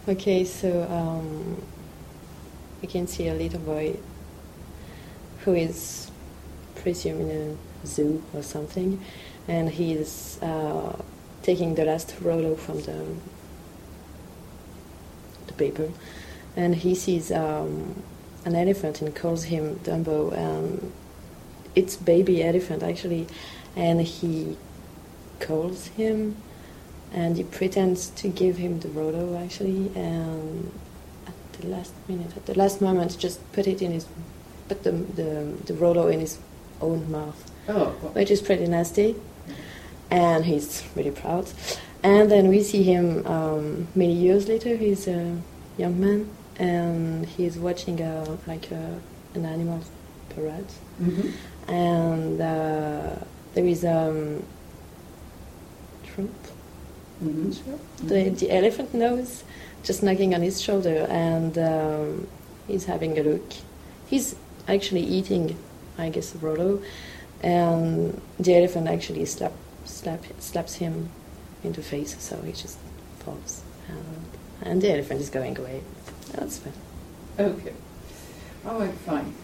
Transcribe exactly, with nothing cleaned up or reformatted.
Okay, so um, you can see a little boy who is presumed in a zoo or something, and he is uh, taking the last Rollo from the the paper, and he sees um, an elephant and calls him Dumbo, and it's baby elephant actually, and he calls him, and he pretends to give him the Rollo actually, and at the last minute, at the last moment, just put it in his, put the the, the Rollo in his own mouth, Oh, which is pretty nasty, and he's really proud. And then we see him um, many years later. He's a young man, and he's watching a, like a, an animal parade, mm-hmm. and uh, there is um, Trump. Mm-hmm. The, the elephant nose just knocking on his shoulder, and um, he's having a look. He's actually eating, I guess, Rollo, and the elephant actually slap, slap, slaps him in the face, so he just falls. And, and the elephant is going away. That's fine. Okay. All right, fine.